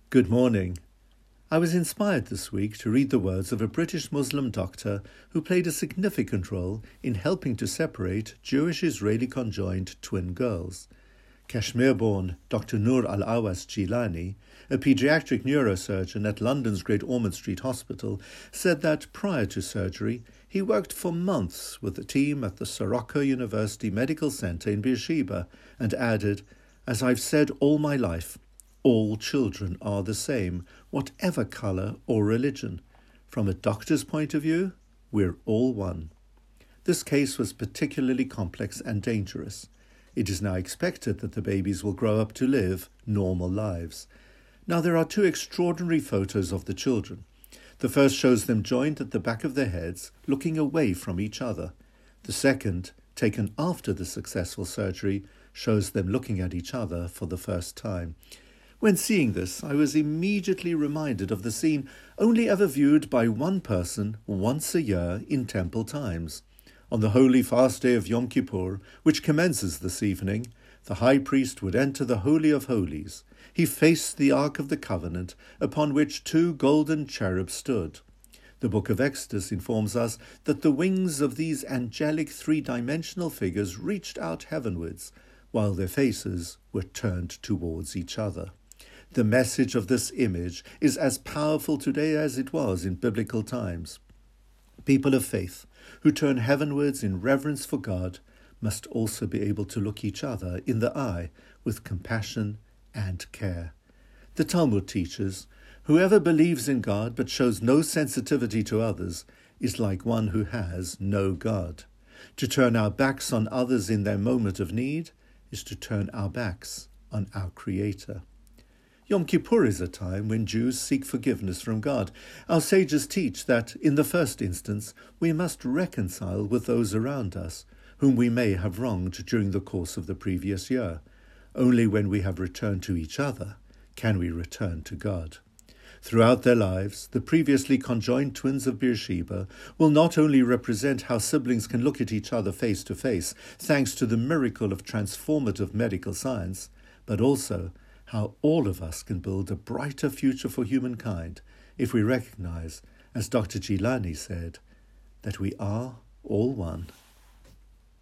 Good morning. I was inspired this week to read the words of a British Muslim doctor who played a significant role in helping to separate Jewish-Israeli conjoined twin girls. Kashmir-born Dr. Nur Al-Awas Jilani, a paediatric neurosurgeon at London's Great Ormond Street Hospital, said that prior to surgery, he worked for months with a team at the Soroka University Medical Center in Beersheba and added, "As I've said all my life, all children are the same, whatever colour or religion. From a doctor's point of view, we're all one." This case was particularly complex and dangerous. It is now expected that the babies will grow up to live normal lives. Now there are two extraordinary photos of the children. The first shows them joined at the back of their heads, looking away from each other. The second, taken after the successful surgery, shows them looking at each other for the first time. When seeing this, I was immediately reminded of the scene only ever viewed by one person once a year in temple times. On the holy fast day of Yom Kippur, which commences this evening, the high priest would enter the Holy of Holies. He faced the Ark of the Covenant, upon which two golden cherubs stood. The book of Exodus informs us that the wings of these angelic three-dimensional figures reached out heavenwards, while their faces were turned towards each other. The message of this image is as powerful today as it was in biblical times. People of faith who turn heavenwards in reverence for God must also be able to look each other in the eye with compassion and care. The Talmud teaches, "Whoever believes in God but shows no sensitivity to others is like one who has no God." To turn our backs on others in their moment of need is to turn our backs on our Creator. Yom Kippur is a time when Jews seek forgiveness from God. Our sages teach that, in the first instance, we must reconcile with those around us, whom we may have wronged during the course of the previous year. Only when we have returned to each other can we return to God. Throughout their lives, the previously conjoined twins of Beersheba will not only represent how siblings can look at each other face to face, thanks to the miracle of transformative medical science, but also how all of us can build a brighter future for humankind if we recognize, as Dr. Jilani said, that we are all one.